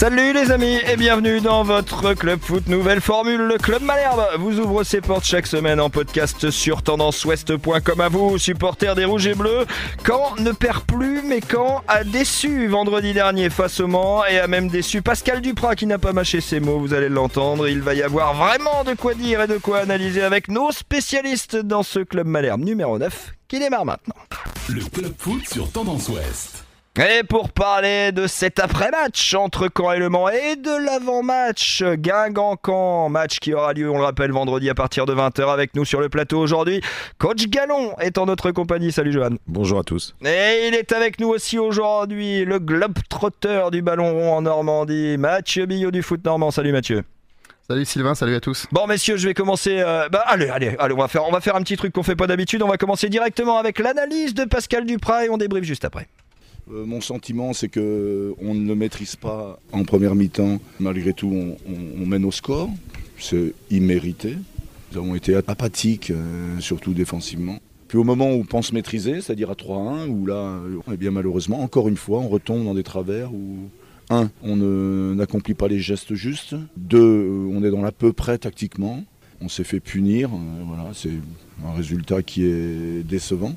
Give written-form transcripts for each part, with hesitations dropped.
Salut les amis et bienvenue dans votre Club Foot nouvelle formule. Le Club Malherbe vous ouvre ses portes chaque semaine en podcast sur tendanceouest.com. À vous, supporters des Rouges et Bleus. Caen ne perd plus, mais Caen a déçu vendredi dernier face au Mans et a même déçu Pascal Duprat qui n'a pas mâché ses mots, vous allez l'entendre. Il va y avoir vraiment de quoi dire et de quoi analyser avec nos spécialistes dans ce Club Malherbe numéro 9 qui démarre maintenant. Le Club Foot sur Tendance Ouest. Et pour parler de cet après-match entre Caen et Le Mans et de l'avant-match Guingamp-Caen, match qui aura lieu, on le rappelle, vendredi à partir de 20h avec nous sur le plateau aujourd'hui. Coach Gallon est en notre compagnie. Salut Johan. Bonjour à tous. Et il est avec nous aussi aujourd'hui, le globe-trotteur du ballon rond en Normandie, Mathieu Billot du foot normand. Salut Mathieu. Salut Sylvain, salut à tous. Bon messieurs, je vais commencer. Allez, on va faire un petit truc qu'on fait pas d'habitude. On va commencer directement avec l'analyse de Pascal Duprat et on débriefe juste après. Mon sentiment, c'est qu'on ne le maîtrise pas en première mi-temps. Malgré tout, on mène au score. C'est immérité. Nous avons été apathiques, surtout défensivement. Puis au moment où on pense maîtriser, c'est-à-dire à 3-1, où là, eh bien malheureusement, encore une fois, on retombe dans des travers où 1. On n'accomplit pas les gestes justes. 2. On est dans l'à peu près tactiquement. On s'est fait punir. Voilà, c'est un résultat qui est décevant.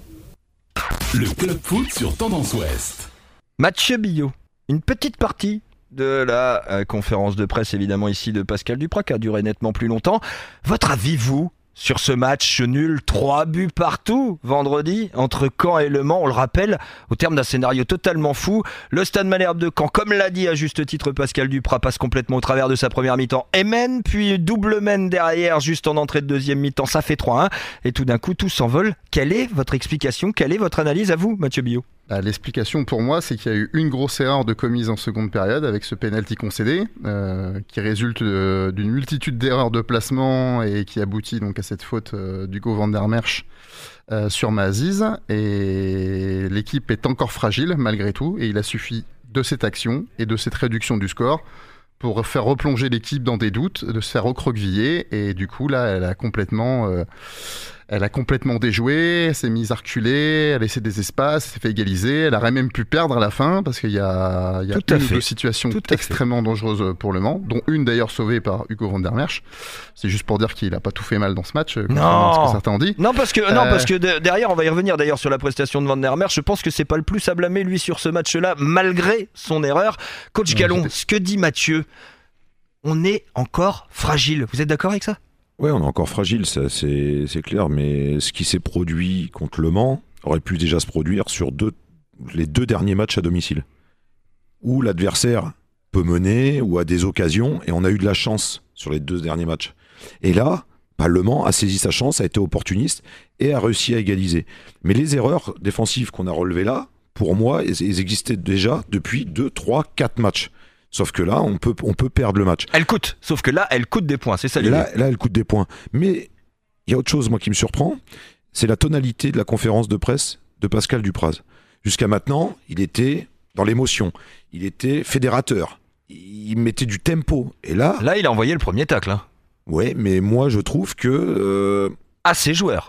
Le Club Foot sur Tendance Ouest. Mathieu Billot, une petite partie de la conférence de presse évidemment ici de Pascal Duprat qui a duré nettement plus longtemps. Votre avis, vous, sur ce match nul, 3 buts partout vendredi entre Caen et Le Mans, on le rappelle, au terme d'un scénario totalement fou. Le Stade Malherbe de Caen, comme l'a dit à juste titre Pascal Duprat, passe complètement au travers de sa première mi-temps et mène, puis double mène derrière juste en entrée de deuxième mi-temps, ça fait 3-1 et tout d'un coup tout s'envole. Quelle est votre explication, quelle est votre analyse à vous, Mathieu Billot? L'explication pour moi, c'est qu'il y a eu une grosse erreur de commise en seconde période avec ce penalty concédé, qui résulte d'une multitude d'erreurs de placement et qui aboutit donc à cette faute d'Hugo van der Merch sur Maziz. Et l'équipe est encore fragile malgré tout, et il a suffi de cette action et de cette réduction du score pour faire replonger l'équipe dans des doutes, de se faire recroqueviller, et du coup là, elle a complètement déjoué, elle s'est mise à reculer, elle a laissé des espaces, elle s'est fait égaliser, elle aurait même pu perdre à la fin parce qu'il y a une ou deux situations extrêmement dangereuses pour Le Mans, dont une d'ailleurs sauvée par Hugo van der Merch. C'est juste pour dire qu'il n'a pas tout fait mal dans ce match, contrairement à ce que certains ont dit. Non, parce que derrière, on va y revenir d'ailleurs sur la prestation de van der Merch. Je pense que c'est pas le plus à blâmer lui sur ce match-là, malgré son erreur. Coach Gallon, ce que dit Mathieu, on est encore fragile. Vous êtes d'accord avec ça ? Ouais, on est encore fragile, ça, c'est clair, mais ce qui s'est produit contre Le Mans aurait pu déjà se produire sur les 2 derniers matchs à domicile, où l'adversaire peut mener ou a des occasions, et on a eu de la chance sur les 2 derniers matchs. Et là, Le Mans a saisi sa chance, a été opportuniste et a réussi à égaliser. Mais les erreurs défensives qu'on a relevées là, pour moi, elles existaient déjà depuis 2, 3, 4 matchs. Sauf que là, on peut perdre le match. Sauf que là, elle coûte des points, c'est ça l'idée. Là, elle coûte des points. Mais il y a autre chose, moi, qui me surprend, c'est la tonalité de la conférence de presse de Pascal Duprat. Jusqu'à maintenant, il était dans l'émotion, il était fédérateur, il mettait du tempo. Et là, il a envoyé le premier tacle. Hein. Ouais, mais moi, je trouve que... Assez joueur.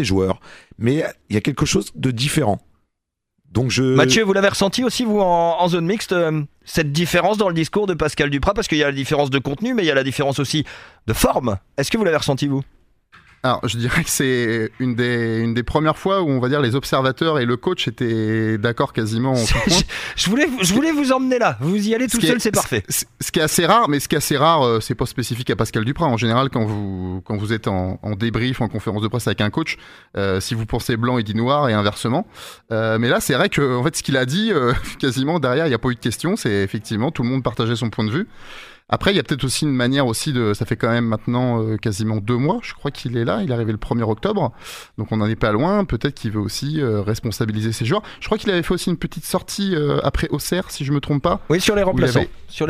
Mais il y a quelque chose de différent. Mathieu, vous l'avez ressenti aussi, vous, en zone mixte, cette différence dans le discours de Pascal Duprat, parce qu'il y a la différence de contenu, mais il y a la différence aussi de forme. Est-ce que vous l'avez ressenti, vous ? Alors, je dirais que c'est une des premières fois où, on va dire, les observateurs et le coach étaient d'accord quasiment en tout point. Je voulais vous emmener là. Vous y allez tout seul, c'est parfait. Ce qui est assez rare, c'est pas spécifique à Pascal Duprat. En général, quand vous êtes en débrief, en conférence de presse avec un coach, si vous pensez blanc, il dit noir et inversement. Mais là, c'est vrai que, en fait, ce qu'il a dit, quasiment derrière, il n'y a pas eu de question. C'est effectivement, tout le monde partageait son point de vue. Après, il y a peut-être aussi une manière aussi ça fait quand même maintenant quasiment 2 mois, je crois qu'il est là, il est arrivé le 1er octobre, donc on n'en est pas loin, peut-être qu'il veut aussi responsabiliser ses joueurs. Je crois qu'il avait fait aussi une petite sortie après Auxerre, si je me trompe pas. Oui, sur les remplaçants.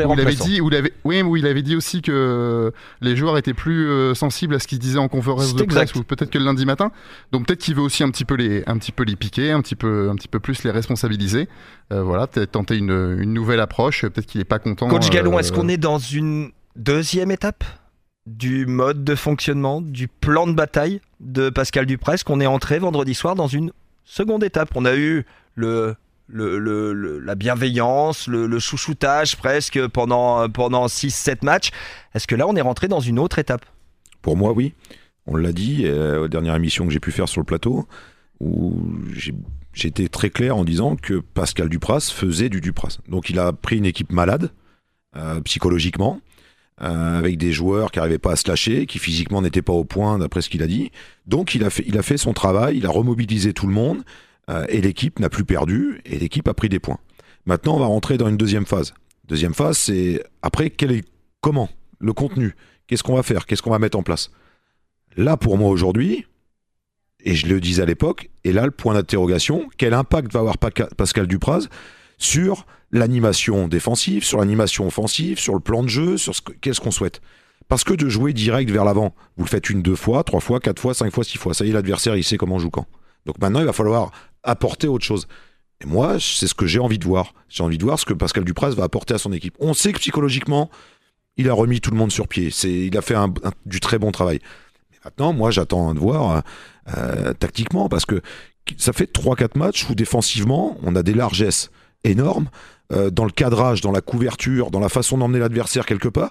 Où il avait dit aussi que les joueurs étaient plus sensibles à ce qu'il disait en conférence de presse, ou peut-être que le lundi matin. Donc peut-être qu'il veut aussi un petit peu les piquer, un petit peu plus les responsabiliser. Voilà, peut-être tenter une nouvelle approche, peut-être qu'il n'est pas content. Coach Gallon, est-ce qu'on est dans une deuxième étape du mode de fonctionnement, du plan de bataille de Pascal Duprat, qu'on est entré vendredi soir dans une seconde étape? On a eu le la bienveillance, le chouchoutage presque pendant 6-7 matchs. Est-ce que là, on est rentré dans une autre étape ? Pour moi, oui. On l'a dit aux dernières émissions que j'ai pu faire sur le plateau, où j'ai été très clair en disant que Pascal Dupraz faisait du Dupraz. Donc il a pris une équipe malade, psychologiquement, avec des joueurs qui n'arrivaient pas à se lâcher, qui physiquement n'étaient pas au point d'après ce qu'il a dit. Donc il a fait son travail, il a remobilisé tout le monde, et l'équipe n'a plus perdu, et l'équipe a pris des points. Maintenant, on va rentrer dans une deuxième phase. Deuxième phase, c'est après, comment ? Le contenu. Qu'est-ce qu'on va faire ? Qu'est-ce qu'on va mettre en place ? Là, pour moi, aujourd'hui, et je le disais à l'époque, et là, le point d'interrogation, quel impact va avoir Pascal Dupraz sur l'animation défensive, sur l'animation offensive, sur le plan de jeu, sur qu'est-ce qu'on souhaite ? Parce que de jouer direct vers l'avant, vous le faites 1, 2 fois, 3 fois, 4 fois, 5 fois, 6 fois. Ça y est, l'adversaire, il sait comment on joue quand. Donc maintenant, il va falloir apporter autre chose. Et moi, c'est ce que j'ai envie de voir. J'ai envie de voir ce que Pascal Dupraz va apporter à son équipe. On sait que psychologiquement, il a remis tout le monde sur pied. Il a fait du très bon travail. Maintenant, moi, j'attends de voir tactiquement, parce que ça fait 3-4 matchs où défensivement, on a des largesses énormes dans le cadrage, dans la couverture, dans la façon d'emmener l'adversaire quelque part.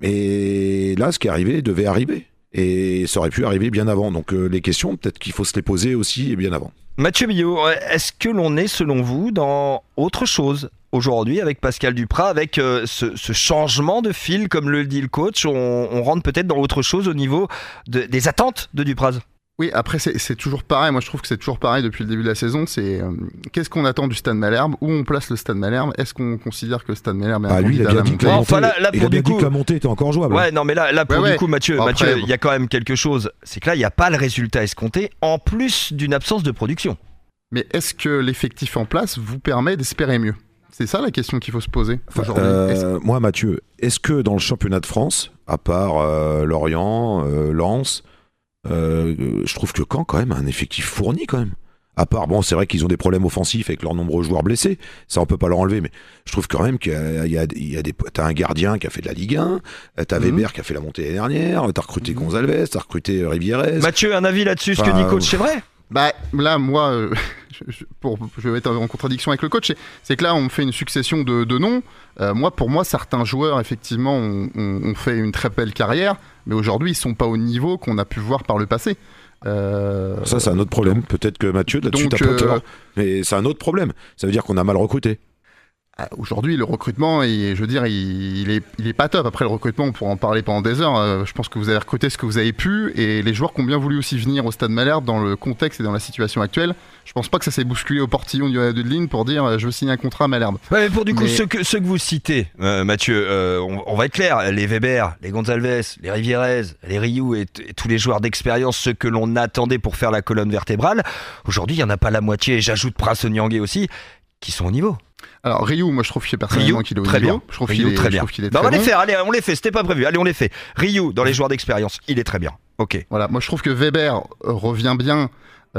Mais là, ce qui est arrivé devait arriver. Et ça aurait pu arriver bien avant. Donc les questions, peut-être qu'il faut se les poser aussi et bien avant. Mathieu Billot, est-ce que l'on est, selon vous, dans autre chose aujourd'hui avec Pascal Dupraz, avec ce changement de fil, comme le dit le coach, on rentre peut-être dans autre chose au niveau des attentes de Dupraz? Oui, après c'est toujours pareil. Moi, je trouve que c'est toujours pareil depuis le début de la saison. C'est qu'est-ce qu'on attend du Stade Malherbe? Où on place le Stade Malherbe? Est-ce qu'on considère que le Stade Malherbe est un lui, il candidat a bien à la dit montée? il a bien dit que la montée était encore jouable. Ouais, non, mais là pour du coup, Mathieu, Après, il y a quand même quelque chose. C'est que là, il n'y a pas le résultat escompté, en plus d'une absence de production. Mais est-ce que l'effectif en place vous permet d'espérer mieux? C'est ça la question qu'il faut se poser aujourd'hui. Moi, Mathieu, est-ce que dans le championnat de France, à part Lorient, Lens, je trouve que Caen quand même a un effectif fourni quand même. À part, bon, c'est vrai qu'ils ont des problèmes offensifs avec leurs nombreux joueurs blessés, ça on peut pas leur enlever, mais je trouve quand même qu'il y a t'as un gardien qui a fait de la Ligue 1, t'as Weber qui a fait la montée l'année dernière, t'as recruté Gonzalez, t'as recruté Rivierez. Mathieu, un avis là-dessus, ce que dit coach, c'est vrai? Bah là, moi, je vais être en contradiction avec le coach. C'est que là, on me fait une succession de noms. Pour moi, certains joueurs, effectivement, ont fait une très belle carrière, mais aujourd'hui, ils sont pas au niveau qu'on a pu voir par le passé. Ça, c'est un autre problème. Peut-être que Mathieu, là-dessus, t'as pas tort. Mais c'est un autre problème. Ça veut dire qu'on a mal recruté. Aujourd'hui, le recrutement, je veux dire, il est pas top. Après, le recrutement, on pourra en parler pendant des heures. Je pense que vous avez recruté ce que vous avez pu, et les joueurs qui ont bien voulu aussi venir au Stade Malherbe dans le contexte et dans la situation actuelle. Je pense pas que ça s'est bousculé au portillon du Adeline pour dire je veux signer un contrat à Malherbe. Ouais, mais pour du coup, ceux que vous citez, Mathieu, on va être clair, les Weber, les Gonzalez, les Rivierez, les Rioux et tous les joueurs d'expérience, ceux que l'on attendait pour faire la colonne vertébrale, aujourd'hui, il y en a pas la moitié, et j'ajoute Pras-Oniangé aussi, qui sont au niveau. Alors Rioux, moi je trouve personnellement qu'il est au très niveau. Bien. Je trouve Rioux, très bien. qu'il est bah, très on va bon. les faire, allez, on les fait, c'était pas prévu. Allez, on les fait. Rioux, dans les joueurs d'expérience, il est très bien. Ok. Voilà, moi je trouve que Weber revient bien.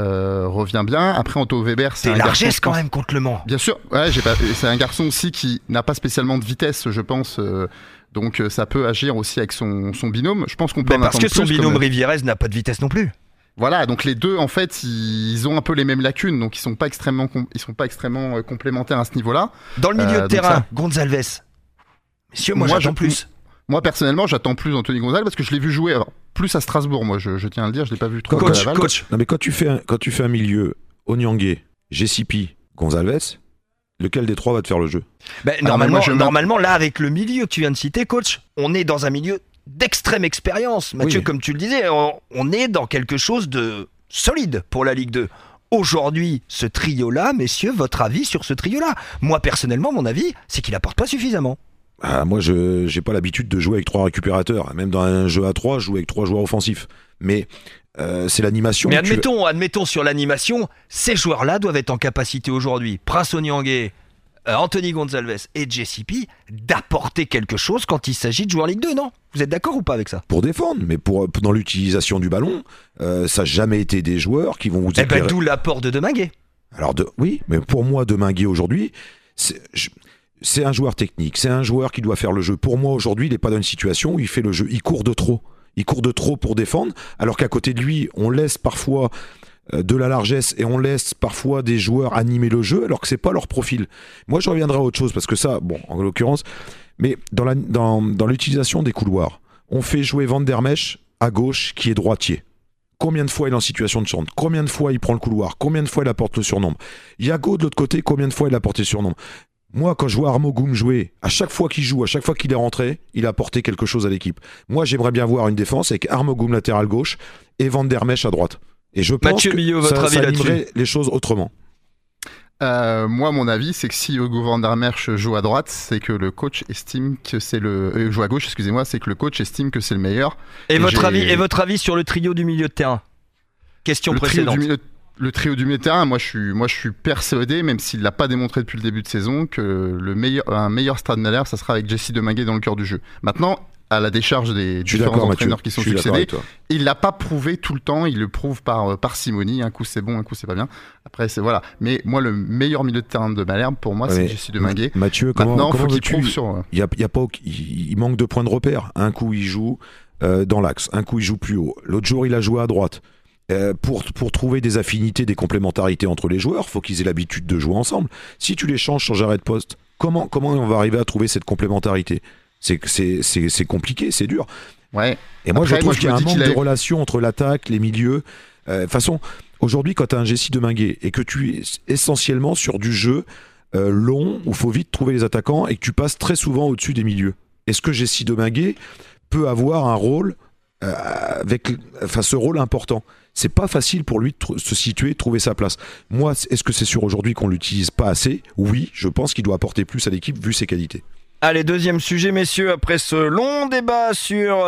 Après, Anto Weber, c'est un largesse garçon quand même contre Le Mans. Bien sûr, ouais, c'est un garçon aussi qui n'a pas spécialement de vitesse, je pense. Donc ça peut agir aussi avec son binôme. Je pense qu'on peut en parce attendre que son plus, binôme Rivierez n'a pas de vitesse non plus. Voilà, donc les deux, en fait, ils ont un peu les mêmes lacunes, donc ils sont pas extrêmement complémentaires à ce niveau-là. Dans le milieu de terrain, Gonzalez. Messieurs, moi j'attends plus. Moi, personnellement, j'attends plus Anthony Gonzalez parce que je l'ai vu jouer plus à Strasbourg. Moi, je tiens à le dire, je l'ai pas vu trop. Coach. Non, mais quand tu fais un milieu, Oniangé, Jessipi, Gonzalez, lequel des trois va te faire le jeu? Normalement, là, avec le milieu que tu viens de citer, coach, on est dans un milieu d'extrême expérience. Mathieu, comme tu le disais, on est dans quelque chose de solide pour la Ligue 2. Aujourd'hui, ce trio-là, messieurs, votre avis sur ce trio-là? Moi, personnellement, mon avis, c'est qu'il apporte pas suffisamment. Moi, je n'ai pas l'habitude de jouer avec 3 récupérateurs. Même dans un jeu à 3, je joue avec 3 joueurs offensifs. Mais c'est l'animation. Mais admettons sur l'animation, ces joueurs-là doivent être en capacité aujourd'hui, Pras-Oniangé, Anthony Gonzalez et JCP, d'apporter quelque chose quand il s'agit de jouer en Ligue 2, non? Vous êtes d'accord ou pas avec ça? Pour défendre, mais dans l'utilisation du ballon, ça n'a jamais été des joueurs qui vont vous éclairer. D'où l'apport de Deminguet. Alors, oui, mais pour moi, Deminguet aujourd'hui, c'est un joueur technique, c'est un joueur qui doit faire le jeu. Pour moi, aujourd'hui, il n'est pas dans une situation où il fait le jeu. Il court de trop. Il court de trop pour défendre, alors qu'à côté de lui, on laisse parfois de la largesse et on laisse parfois des joueurs animer le jeu alors que c'est pas leur profil. Moi, je reviendrai à autre chose parce que ça, bon, en l'occurrence, mais dans l'utilisation des couloirs, on fait jouer Van der Mesch à gauche qui est droitier. Combien de fois il est en situation de centre? Combien de fois il prend le couloir? Combien de fois il apporte le surnombre? Yago de l'autre côté, combien de fois il a apporté le surnombre? Moi, quand je vois Armo Goum jouer, à chaque fois qu'il joue, à chaque fois qu'il est rentré, il a apporté quelque chose à l'équipe. Moi, j'aimerais bien voir une défense avec Armo Goum latéral gauche et Van der Mesch à droite. Et je pense Mathieu Billot, que votre avis ça là-dessus? animerait les choses autrement. Moi, mon avis, c'est que si Hugo Van der Merch joue à droite, c'est que le coach estime que c'est joue à gauche, excusez-moi, c'est que le coach estime que c'est le meilleur. Et votre avis sur le trio du milieu de terrain? Question précédente. Le trio du milieu de terrain, moi je suis persuadé, même s'il l'a pas démontré depuis le début de saison, que un meilleur Stade Malherbe, ça sera avec Jesse Deminguet dans le cœur du jeu. Maintenant, à la décharge des différents entraîneurs qui sont succédés, il l'a pas prouvé tout le temps, il le prouve par parcimonie, un coup c'est bon, un coup c'est pas bien. Après c'est voilà. Mais moi le meilleur milieu de terrain de Malherbe pour moi c'est Jesse Deminguet. Mathieu, maintenant faut qu'il prouve sur il manque de points de repère. Un coup il joue dans l'axe, un coup il joue plus haut. L'autre jour il a joué à droite. Pour trouver des affinités, des complémentarités entre les joueurs, faut qu'ils aient l'habitude de jouer ensemble. Si tu les changes sans arrêt de poste, comment on va arriver à trouver cette complémentarité? C'est compliqué, c'est dur. Ouais. Et moi, je trouve qu'il y a un manque de relation entre l'attaque, les milieux. De toute façon, aujourd'hui, quand tu as un Jesse Deminguet et que tu es essentiellement sur du jeu long, où il faut vite trouver les attaquants et que tu passes très souvent au-dessus des milieux, est-ce que Jesse Deminguet peut avoir un rôle ce rôle important? C'est pas facile pour lui de se situer, de trouver sa place. Moi, est-ce que c'est sûr aujourd'hui qu'on l'utilise pas assez? Oui, je pense qu'il doit apporter plus à l'équipe vu ses qualités. Allez, deuxième sujet, messieurs, après ce long débat sur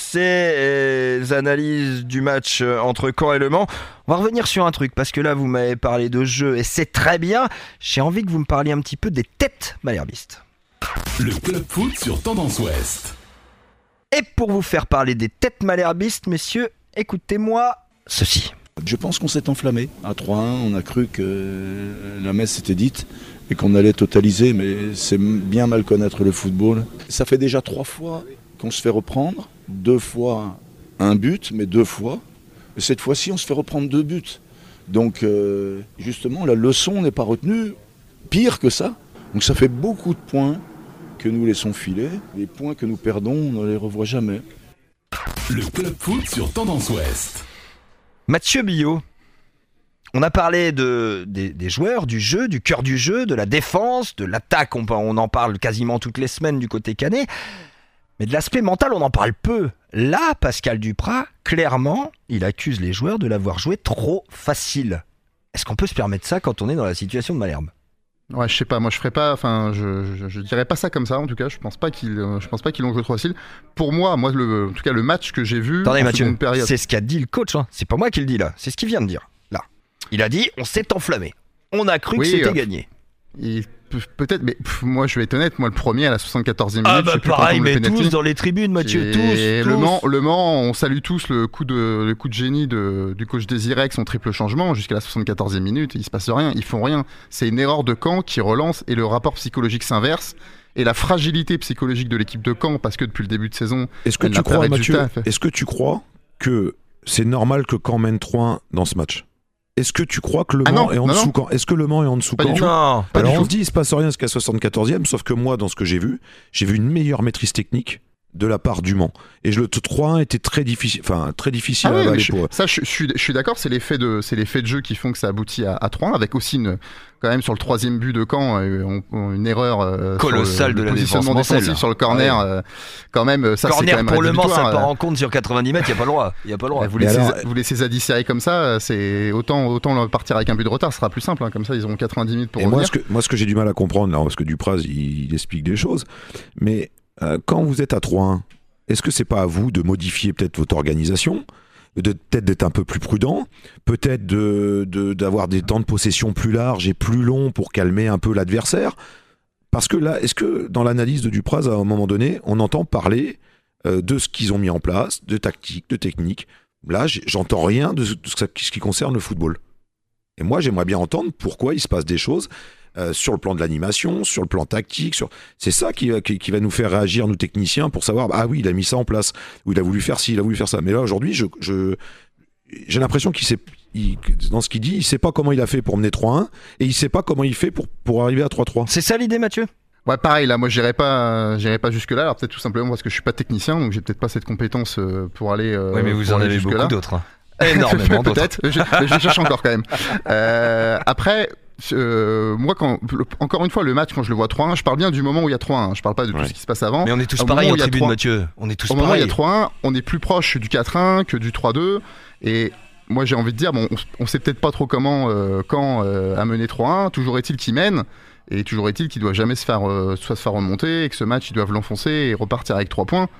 ces analyses du match entre Caen et Le Mans, on va revenir sur un truc, parce que là, vous m'avez parlé de jeu, et c'est très bien. J'ai envie que vous me parliez un petit peu des têtes malherbistes. Le Club Foot sur Tendance Ouest. Et pour vous faire parler des têtes malherbistes, messieurs, écoutez-moi ceci. Je pense qu'on s'est enflammé. À 3-1, on a cru que la messe était dite et qu'on allait totaliser, mais c'est bien mal connaître le football. Ça fait déjà 3 fois qu'on se fait reprendre, 2 fois un but, mais 2 fois. Et cette fois-ci, on se fait reprendre 2 buts. Donc, justement, la leçon n'est pas retenue. Pire que ça. Donc ça fait beaucoup de points que nous laissons filer. Les points que nous perdons, on ne les revoit jamais. Le Club Foot sur Tendance Ouest. Mathieu Billot, on a parlé des joueurs, du jeu, du cœur du jeu, de la défense, de l'attaque, on en parle quasiment toutes les semaines du côté canet, mais de l'aspect mental, on en parle peu. Là, Pascal Duprat, clairement, il accuse les joueurs de l'avoir joué trop facile. Est-ce qu'on peut se permettre ça quand on est dans la situation de Malherbe? Ouais, je sais pas, moi je ferais pas, enfin je dirais pas ça comme ça en tout cas, je pense pas qu'ils l'ont joué trop facile. Pour moi, en tout cas le match que j'ai vu. Attendez Mathieu, c'est ce qu'a dit le coach, hein. C'est pas moi qui le dis là, c'est ce qu'il vient de dire là. Il a dit on s'est enflammé, on a cru que c'était gagné. Peut-être, mais moi je vais être honnête, moi le premier à la 74e minute. Ah bah pareil, mais tous dans les tribunes, Mathieu, tous. Le Mans, on salue tous le coup de génie du coach Désiré avec son triple changement jusqu'à la 74e minute. Il se passe rien, ils font rien. C'est une erreur de Caen qui relance et le rapport psychologique s'inverse. Et la fragilité psychologique de l'équipe de Caen, parce que depuis le début de saison, est-ce que tu crois, Mathieu, est-ce que tu crois que c'est normal que Caen mène 3-1 dans ce match? Est-ce que tu crois que Le Mans est en dessous Caen? Est-ce que Le Mans est en dessous Caen? Non. Alors on se dit il se passe rien jusqu'à 74e, sauf que moi dans ce que j'ai vu une meilleure maîtrise technique de la part du Mans. Et le 3-1 était très difficile à avaler pour eux. Ça, je suis d'accord, c'est l'effet de jeu qui font que ça aboutit à 3-1, avec aussi quand même sur le 3e but de Caen, une erreur colossale de la positionnement défensif sur le corner. Quand même, ça corner c'est quand même pour Le Mans, ça rédhibitoire. part en compte sur 90 mètres, il n'y a pas le droit. Vous laissez Zadie serrer comme ça, c'est autant partir avec un but de retard, ce sera plus simple. Comme ça, ils auront 90 minutes pour revenir. Moi, ce que j'ai du mal à comprendre, là, parce que Dupraz, il explique des choses, mais quand vous êtes à 3-1, est-ce que c'est pas à vous de modifier peut-être votre organisation, peut-être d'être un peu plus prudent, peut-être d'avoir des temps de possession plus larges et plus longs pour calmer un peu l'adversaire? Parce que là, est-ce que dans l'analyse de Dupraz, à un moment donné, on entend parler de ce qu'ils ont mis en place, de tactique, de technique? Là, j'entends rien de ce qui concerne le football. Et moi, j'aimerais bien entendre pourquoi il se passe des choses sur le plan de l'animation, sur le plan tactique. C'est ça qui va nous faire réagir, nous techniciens, pour savoir, ah oui, il a mis ça en place, ou il a voulu faire ci, il a voulu faire ça. Mais là, aujourd'hui, j'ai l'impression qu'il dans ce qu'il dit, il sait pas comment il a fait pour mener 3-1 et il sait pas comment il fait pour arriver à 3-3. C'est ça l'idée, Mathieu ? Ouais, pareil, là, moi, j'irai pas jusque-là. Alors, peut-être tout simplement parce que je suis pas technicien, donc j'ai peut-être pas cette compétence pour aller. Oui, mais vous en avez beaucoup d'autres. Hein. Énormément d'autres. Peut-être. Je cherche encore quand même. Après, moi, encore une fois, le match, quand je le vois 3-1, je parle bien du moment où il y a 3-1. Je parle pas de tout ce qui se passe avant. Mais on est tous pareils en tribune, Mathieu. On est tous pareils. Au moment où il y a 3-1, on est plus proche du 4-1 que du 3-2. Et moi, j'ai envie de dire, bon, on sait peut-être pas trop comment, quand amener 3-1. Toujours est-il qu'il mène. Et toujours est-il qu'il ne doit jamais se faire remonter et que ce match, ils doivent l'enfoncer et repartir avec 3 points.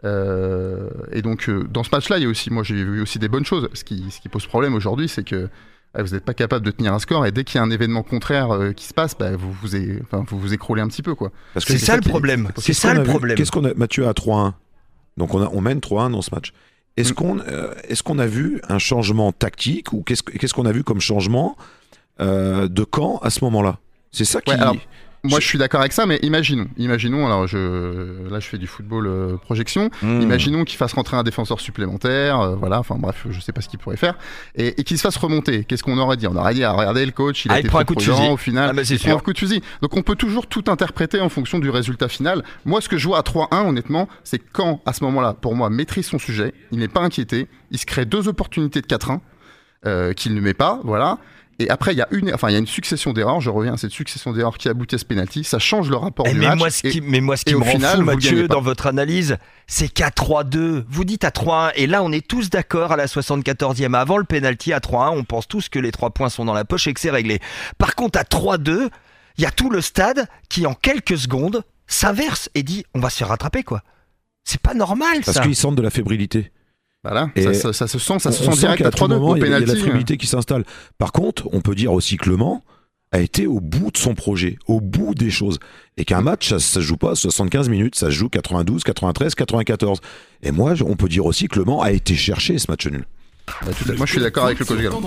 Et donc, dans ce match-là, moi, j'ai vu aussi des bonnes choses. Ce qui pose problème aujourd'hui, c'est que vous n'êtes pas capable de tenir un score et dès qu'il y a un événement contraire qui se passe, vous vous écroulez un petit peu, quoi. Parce que c'est ça le problème. C'est ça le problème. Qu'est-ce qu'on a, Mathieu, à 3-1 ? Donc, on mène 3-1 dans ce match. Est-ce qu'on a vu un changement tactique ou qu'est-ce qu'on a vu comme changement de camp à ce moment-là ? C'est ça qui... Ouais, alors, moi, je suis d'accord avec ça, mais imaginons, alors là, je fais du football projection. Imaginons qu'il fasse rentrer un défenseur supplémentaire, voilà, enfin bref, je sais pas ce qu'il pourrait faire, et qu'il se fasse remonter. Qu'est-ce qu'on aurait dit ? On aurait dit, regardez, le coach, il a été trop prudent, au final, il prend un coup de fusil. Donc on peut toujours tout interpréter en fonction du résultat final. Moi, ce que je vois à 3-1, honnêtement, c'est quand, à ce moment-là, pour moi, maîtrise son sujet, il n'est pas inquiété, il se crée 2 opportunités de 4-1 qu'il ne met pas, voilà. Et après, il y a une succession d'erreurs. Je reviens à cette succession d'erreurs qui aboutit à ce penalty. Ça change le rapport du match. Moi, ce qui me rend fou, Mathieu, dans votre analyse, c'est qu'à 3-2, vous dites à 3-1, et là, on est tous d'accord à la 74e. Avant le penalty à 3-1, on pense tous que les 3 points sont dans la poche et que c'est réglé. Par contre, à 3-2, il y a tout le stade qui, en quelques secondes, s'inverse et dit, on va se faire rattraper, quoi. C'est pas normal, ça. Parce qu'ils sentent de la fébrilité. Voilà, ça se sent direct à 3-2 au penalty. Il y a la penalty. fébrilité qui s'installe. Par contre, on peut dire aussi que Le Mans a été au bout de son projet, au bout des choses. Et qu'un match, ça se joue pas 75 minutes, ça se joue 92, 93, 94. Et moi, on peut dire aussi que Le Mans a été chercher ce match nul. Moi, je suis d'accord avec le coach Galland.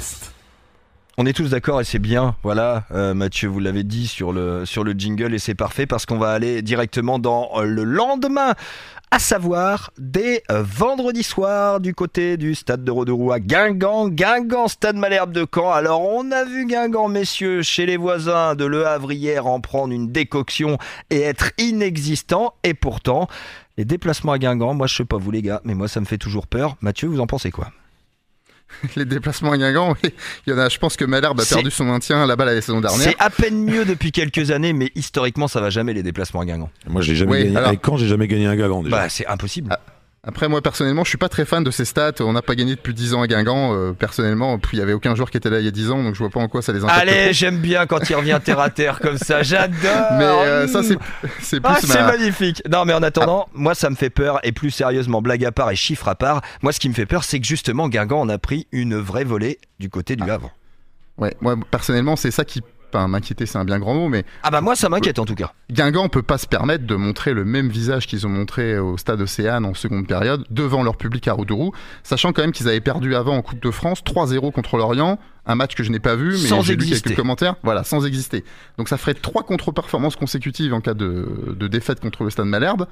On est tous d'accord et c'est bien, voilà, Mathieu, vous l'avez dit sur le jingle et c'est parfait parce qu'on va aller directement dans le lendemain, à savoir dès vendredi soir du côté du stade de Roderoux à Guingamp, Stade Malherbe de Caen. Alors on a vu Guingamp, messieurs, chez les voisins de Le Havre hier en prendre une décoction et être inexistant et pourtant, les déplacements à Guingamp, moi je sais pas vous les gars, mais moi ça me fait toujours peur. Mathieu, vous en pensez quoi ? Les déplacements à Guingamp, oui. Il y en a, je pense que Malherbe a perdu son maintien là-bas la saison dernière. C'est à peine mieux depuis quelques années, mais historiquement, ça va jamais les déplacements à Guingamp. Moi, je l'ai jamais gagné. Avec Caen, j'ai jamais gagné un Guingamp déjà. Bah, c'est impossible. Après, moi, personnellement, je suis pas très fan de ces stats. On n'a pas gagné depuis 10 ans à Guingamp. Personnellement, il y avait aucun joueur qui était là il y a 10 ans, donc je vois pas en quoi ça les impacte. Allez, j'aime bien quand il revient terre à terre comme ça. J'adore. Mais ça, c'est plus. C'est magnifique. Non, mais en attendant, moi, ça me fait peur. Et plus sérieusement, blague à part et chiffres à part, moi, ce qui me fait peur, c'est que justement, Guingamp, on a pris une vraie volée du côté du Havre. Ouais, moi, personnellement, c'est ça qui. Enfin, m'inquiéter, c'est un bien grand mot, mais... Ah bah moi, ça m'inquiète en tout cas. Guingamp peut pas se permettre de montrer le même visage qu'ils ont montré au stade Océane en seconde période, devant leur public à Roderoux, sachant quand même qu'ils avaient perdu avant en Coupe de France, 3-0 contre Lorient, un match que je n'ai pas vu, mais j'ai lu quelques commentaires, voilà, sans exister. Donc ça ferait 3 contre-performances consécutives en cas de défaite contre le stade Malherbe.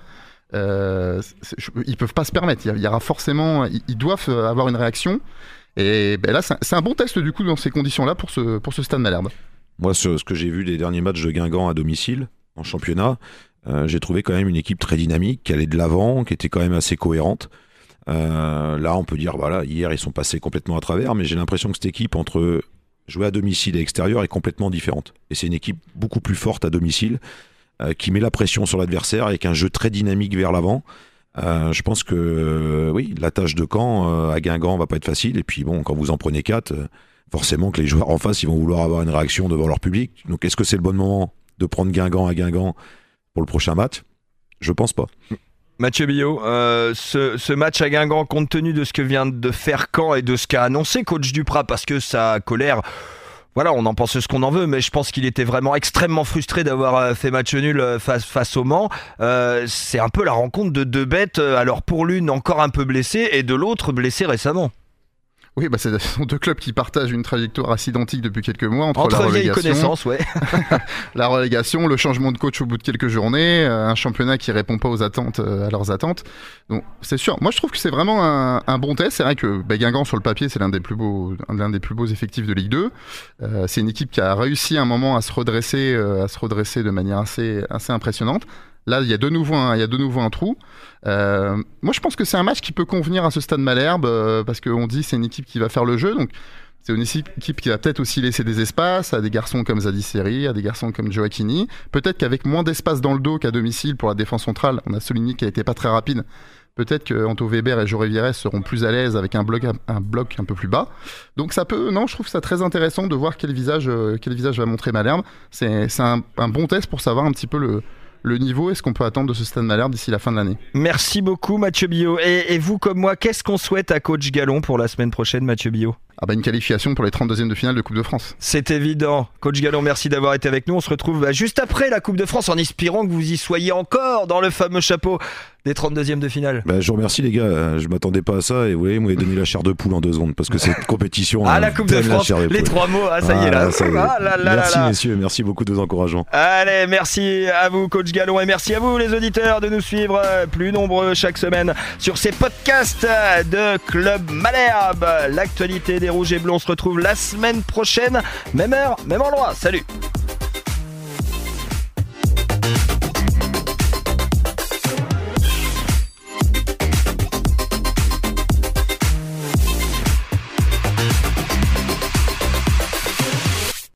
Ils peuvent pas se permettre, il y aura forcément... Ils doivent avoir une réaction, et ben là, c'est un bon test du coup dans ces conditions-là pour ce stade Malherbe. Moi, ce que j'ai vu des derniers matchs de Guingamp à domicile, en championnat, j'ai trouvé quand même une équipe très dynamique, qui allait de l'avant, qui était quand même assez cohérente. Là, on peut dire, voilà, hier, ils sont passés complètement à travers, mais j'ai l'impression que cette équipe, entre jouer à domicile et extérieur, est complètement différente. Et c'est une équipe beaucoup plus forte à domicile, qui met la pression sur l'adversaire avec un jeu très dynamique vers l'avant. Je pense que, oui, la tâche de Caen à Guingamp va pas être facile. Et puis, bon, quand vous en prenez 4... forcément que les joueurs en face, ils vont vouloir avoir une réaction devant leur public. Donc, est-ce que c'est le bon moment de prendre Guingamp à Guingamp pour le prochain match ? Je pense pas. Mathieu Billot, ce match à Guingamp, compte tenu de ce que vient de faire Caen et de ce qu'a annoncé coach Duprat, parce que sa colère, voilà, on en pense ce qu'on en veut, mais je pense qu'il était vraiment extrêmement frustré d'avoir fait match nul face au Mans. C'est un peu la rencontre de deux bêtes, alors pour l'une encore un peu blessée et de l'autre blessée récemment. Oui, ce sont deux clubs qui partagent une trajectoire assez identique depuis quelques mois entre la vieilles relégation, connaissances, ouais. la relégation, le changement de coach au bout de quelques journées, un championnat qui répond pas aux attentes, à leurs attentes. Donc c'est sûr. Moi, je trouve que c'est vraiment un bon test. C'est vrai que Guingamp sur le papier, c'est l'un des plus beaux effectifs de Ligue 2. C'est une équipe qui a réussi à un moment à se redresser de manière assez impressionnante. Là, il y a de nouveau un trou. Moi, je pense que c'est un match qui peut convenir à ce stade Malherbe parce qu'on dit que c'est une équipe qui va faire le jeu. Donc, c'est une équipe qui va peut-être aussi laisser des espaces à des garçons comme Zadie Seri, à des garçons comme Gioacchini. Peut-être qu'avec moins d'espace dans le dos qu'à domicile pour la défense centrale, on a Soligny qui a été pas très rapide. Peut-être que Anto Weber et Joré Vires seront plus à l'aise avec un bloc un peu plus bas. Donc je trouve ça très intéressant de voir quel visage va montrer Malherbe. C'est un bon test pour savoir un petit peu le niveau et ce qu'on peut attendre de ce Stade Malherbe d'ici la fin de l'année. Merci beaucoup Mathieu Billot. Et vous comme moi, qu'est-ce qu'on souhaite à coach Gallon pour la semaine prochaine, Mathieu Billot ? Une qualification pour les 32e de finale de Coupe de France. C'est évident. Coach Gallon, merci d'avoir été avec nous. On se retrouve juste après la Coupe de France en espérant que vous y soyez encore dans le fameux chapeau des 32e de finale. Je vous remercie les gars, je m'attendais pas à ça et vous voyez, vous m'avez donné la chair de poule en 2 secondes parce que cette compétition... la Coupe de France, les 3 mots, ça y est là. Merci messieurs, merci beaucoup de vos encouragements. Allez, merci à vous Coach Gallon et merci à vous les auditeurs de nous suivre plus nombreux chaque semaine sur ces podcasts de Club Malherbe. L'actualité des Rouges et Bleus, on se retrouve la semaine prochaine, même heure, même endroit. Salut.